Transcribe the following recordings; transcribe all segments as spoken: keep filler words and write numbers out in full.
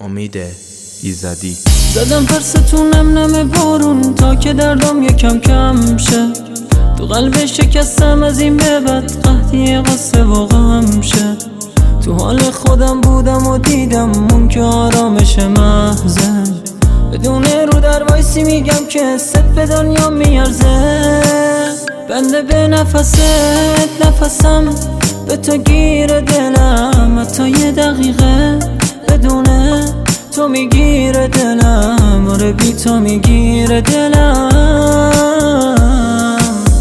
امید ایزدی. زدم پرستون نم نم بارون تا که دردم یکم کم شه، تو قلب شکستم از این به بعد قحطی قصه و غم شه. تو حال خودم بودم و دیدم اون که آرامش محضه، بدون رو در وایسی میگم که ست به دنیا میارزه. بنده به نفست نفسم به تو گیر دلم، حتی یه دقیقه بدونه تو میگیره دلم، آره بی تو میگیره دلم.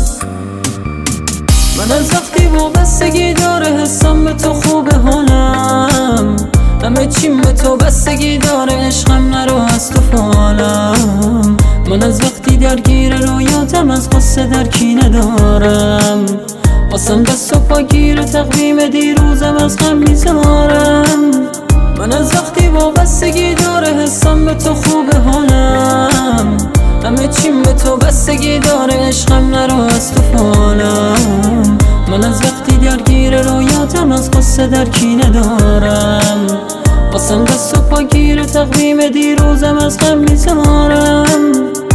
من از وقتی وابستگی داره حسم به تو خوبه حالم، همه چیم به تو بستگی داره عشقم نرو از تو فالم. من از وقتی درگیر رویاتم از قصه در کینه دارم، واسم دست و پا گیر تقویم دیروزم از غم میذارم. من از وقتی وابستگی داره حسم به تو خوبه حالم، همه چیم به تو بستگی داره عشقم نرو از تو فالم. من از وقتی درگیر رویاتم از قصه در کینه دارم، واسم دست و پا گیر تقویم دیروزم از غم میذارم.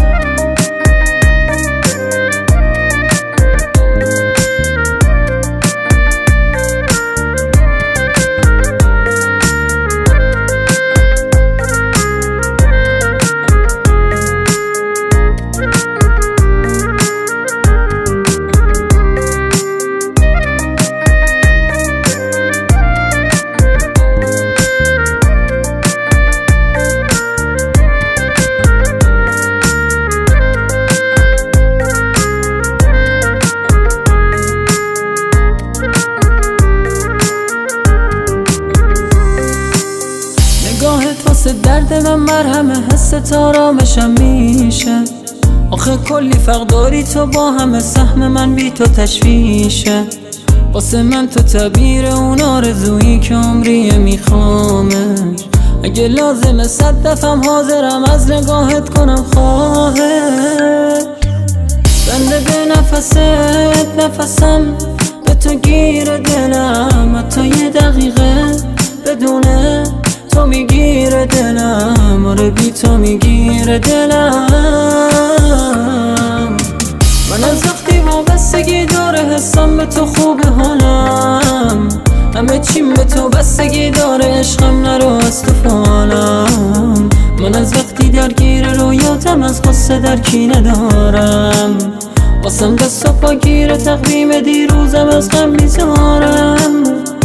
واسه درد من مرهمه، حس آرامشم میشه. آخه کلی فرق داری تو با همه، سهم من بی تو تشویشه. واسه من تو تعبیر اون آرزویی که عمریه میخوامش، اگه لازمه صد دفعم حاضرم از نگاهت کنم خواهش. بنده به نفست نفسم به تو گیر دلم، حتی یه دقیقه بدونه تو میگیره دلم، آره بی تو میگیره دلم. من از وقتی وابستگی داره حسم به تو خوبه حالم، همه چیم به تو بستگی داره عشقم نرو از تو فالم. من از وقتی درگیر رویاتم از قصه در کینه دارم، واسم دست و پا گیر تقویم دیروزم از غم میذارم.